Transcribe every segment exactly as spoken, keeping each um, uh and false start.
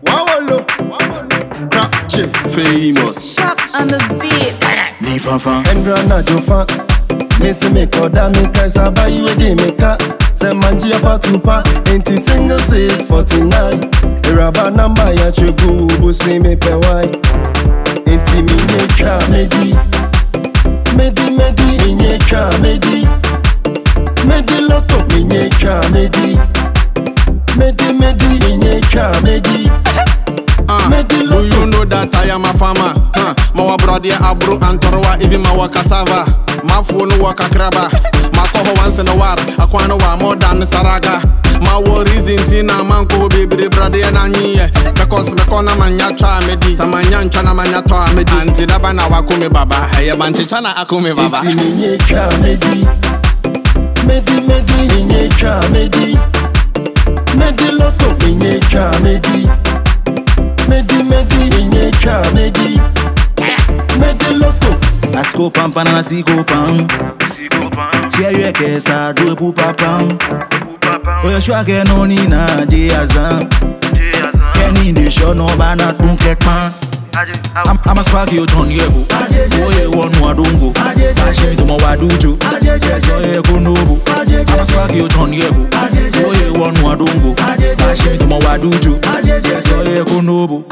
Wawolo, Rapche, famous. Shot on the beat. Ni fan fan. Endra na jofa. Missy me koda me kaisa ba you de me ka. Se manji apa tupa. Enti single six forty-nine. Iraba number ya chebu busi me pe wai. Enti mi nye ka medi. Medi medi inye ka medi. Medi loko mi nye ka medi. Medi medi inye ka medi. Uh, do you know that I am a farmer? Huh. Mawa brother abro antorwa even mawa cassava. Ma phone waka kraba. Ma koho once in a while. Akwana wa more than saraga. Ma wo reason tina manko baby brother na nyiye. Because me kona manya cha medi. Samanya nchana manya to medi. Anti daba na wakume baba. Heye manchi chana akume baba. Iti minye ka medi. Medi medi inye ka medi. Medi loko inye ka medi. Medi medi inye ka medi. Medi loko. Asko pam pan na siko pam. Tia yue ke sa do pu papam. Oyo shwa ke no ni na je azam. Kenny de show no ba na tun kekpan. I'm I'm a swag you turn yego. Oye won wa dungo. Ashimi to mo wa dujo. So ye ko nobu. I'm a swag you turn yego. Oye won wa dungo. Ashimi to mo wa dujo. So ye ko nobu.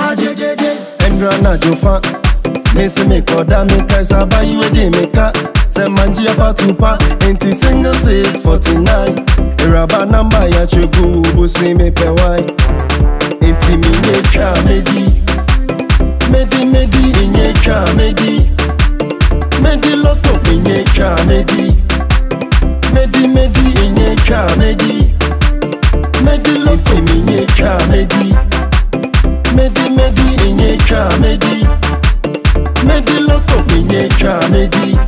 Endra na jofa. Missy me koda me kaisa ba you de me ka. Se manji apa tupa. Enti single six forty-nine. Iraba number ya chebu busi me pe wai. Enti mi nye ka medi. Medi medi inye ka medi. Medi loko inye ka medi. Medi medi inye ka medi. Medi loko inye ka medi. Medi medi inye ka medi. Medi loko inye ka medi.